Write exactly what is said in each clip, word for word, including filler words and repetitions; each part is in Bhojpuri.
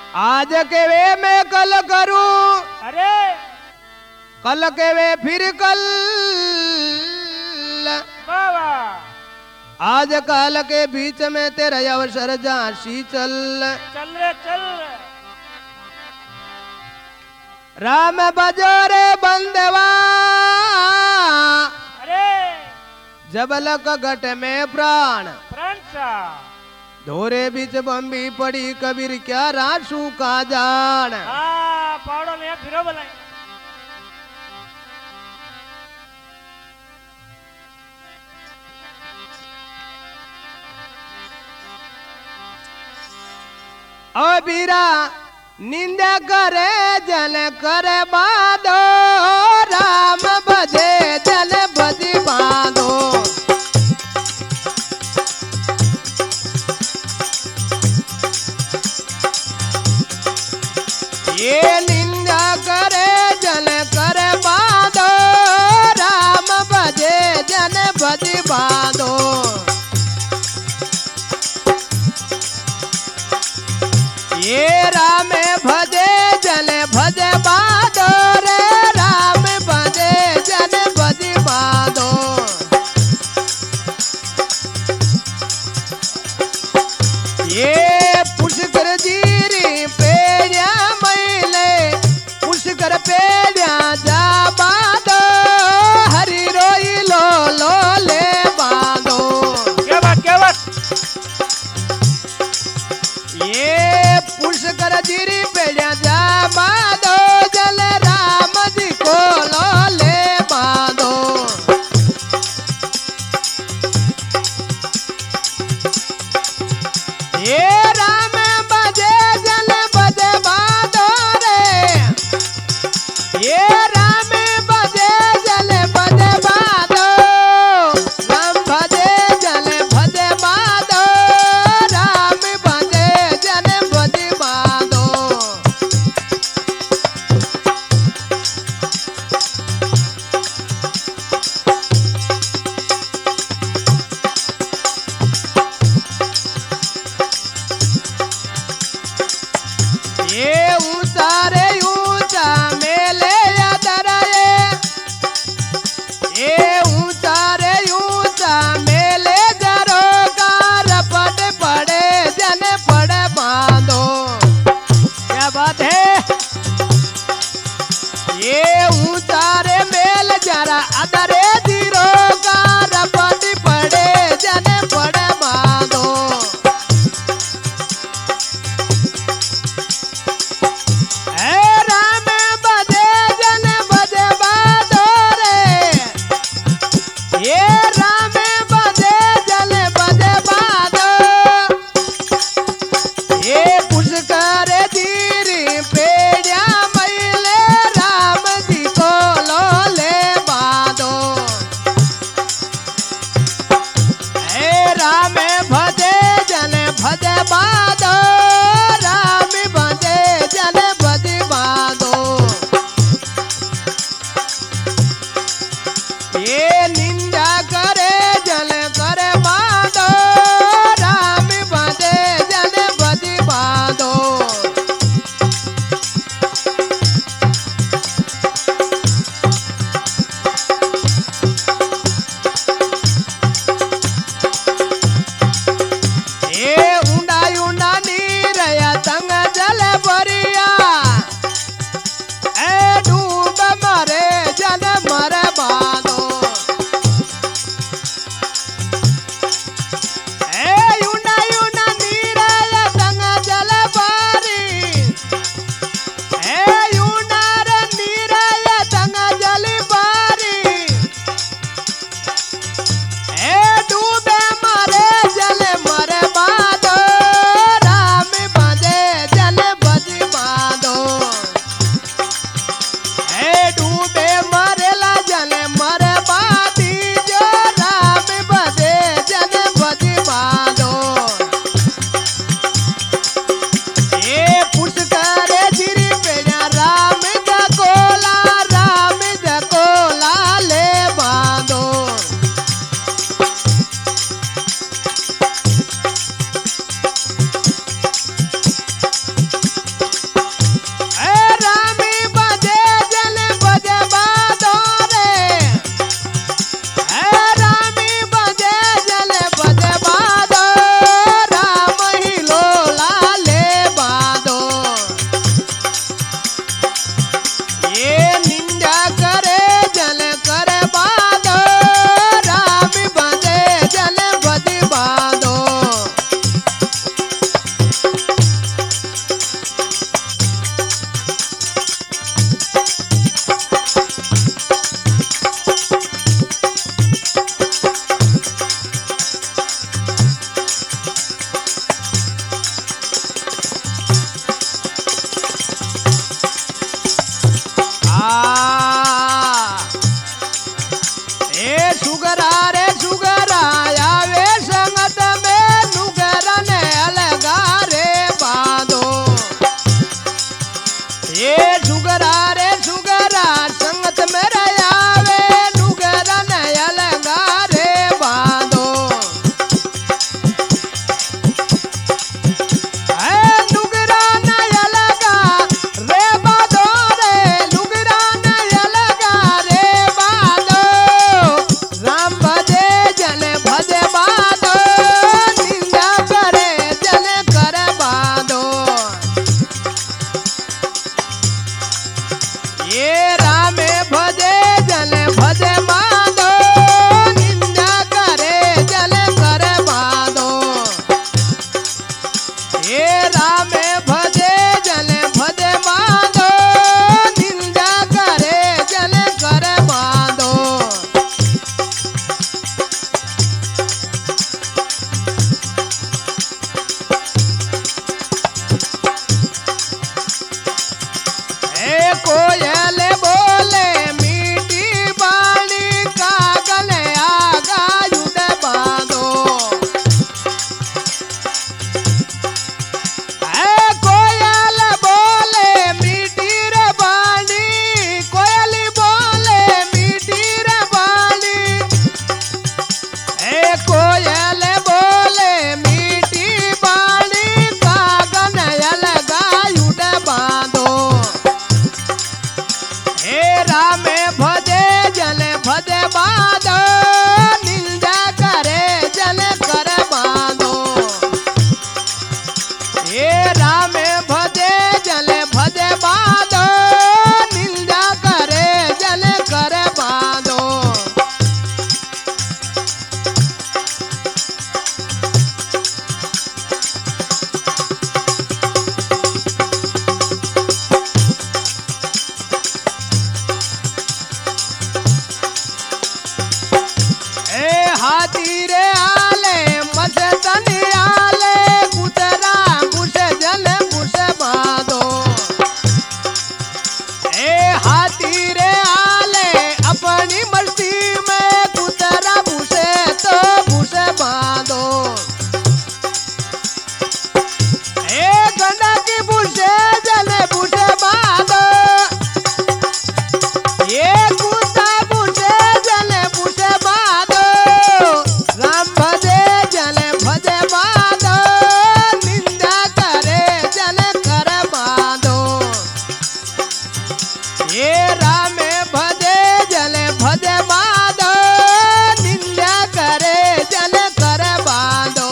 आज के वे मैं कल करूं, अरे कल के वे फिर कल, बाबा आज काल के बीच में तेरा अवसर झांसी चल। चल रे चल। राम बजो रे बंदवा, अरे जबलक घट में प्राण, प्राण सा धोरे बीच बम्बी पड़ी कबीर क्या रासू का जान। हाँ पावड़ो में फिरो बोला। ओ बीरा निंदा करे जन करे बादो, राम भजे जन भजी बांधो। ये निंदा करे जन करे बांधो, राम भजे जन भजी बांधो। ये राम भजे जन भजे बांधो रे, राम भजे जन भजी बांधो। ये पुष्कर जीरी पेड़िया मैले, पुष्कर पेड़िया जा बांधो, हरि रोई लो लो ले बांधो। क्या बात क्या बात। ये पुष्कर जीरी पेड़िया जा बांधो, जल राम जी को लो ले बांधो। ये राम बजे जल बजे बांधो रे, ये राम बजे जल बजे बांधो, राम भजे जल भजे बांधो, राम भजे जल भजे बांधो। ये ऊंचा रे ऊंचा मेले अदर, ये ऊंचा रे ऊंचा मेले जरो कार पट पड़े जन पड़े बांधो। क्या बात है। ये ऊंचा रे मेल जरा अदरे जीरो कार पट पड़े जन पड़े बांधो। ए राम बजे जन बजे बांधो रे, ये राम बजे जन बजे बांधो। ये पुष्कर जीरी पेड़िया मैले, राम जी को लो ले बांधो। ए राम भजे जन भजे बांधो, राम भजे जन भजे बांधो। ये निंदा करे जल करे बांधो, राम भजे जन भजे बांधो। कोयल बोले मीठी बाणी कागन अलगा उठ बांधो हे राम भजे जल भजे बांधो निंदा करे जल कर बांधो हे राम भजे जल भजे बांधो निंदा करे जल कर बांधो हाथी रे आले मस्तन आले कुतरा बुश जल बुश बांधो ए हाथी रे आले अपनी मस्ती में कुतरा बुशे तो बुश बांधो ए गंडा की बुशे जल बुश बांधो ये कुत्ता बुशे जल बुश बांधो राम भजे जल भजे बांधो निंदा करे जल कर बांधो ये राम भजे जल भजे बांधो निंदा करे जल कर बांधो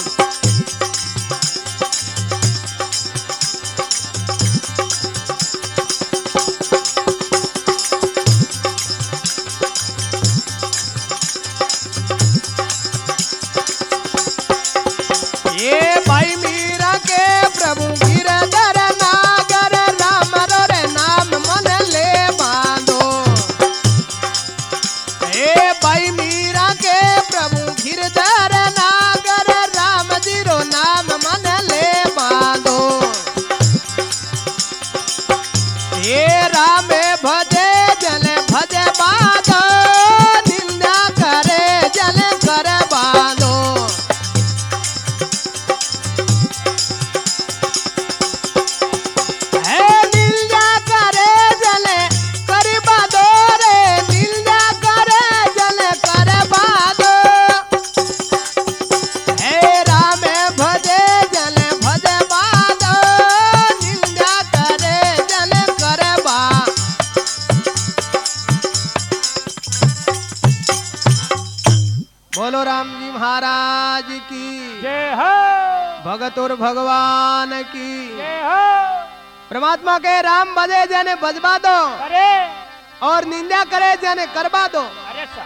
ये भाई मीरा के प्रभु गिरधर नागर राम रे नाम मन ले बांधो ये भाई मीरा के प्रभु गिरधर नागर राम जी रो नाम मन ले बांधो ये राम भजे जल भजे बांधो निंदा करे जल कर बांधो हे निंदा करे जल कर बांधो रे निंदा करे जल कर बांधो हे राम भजे जल भजे बांधो निंदा करे जल कर बांधो बोलो राम जी महाराज की जय हो भगत और भगवान की जय हो परमात्मा के राम भजे जने भजबा दो अरे और निंदा करे जने करवा दो अरे सा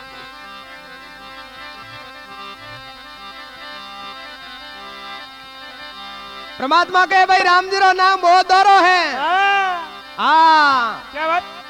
परमात्मा के भाई राम जी रो नाम बहुत दोरो है हाँ हाँ क्या बात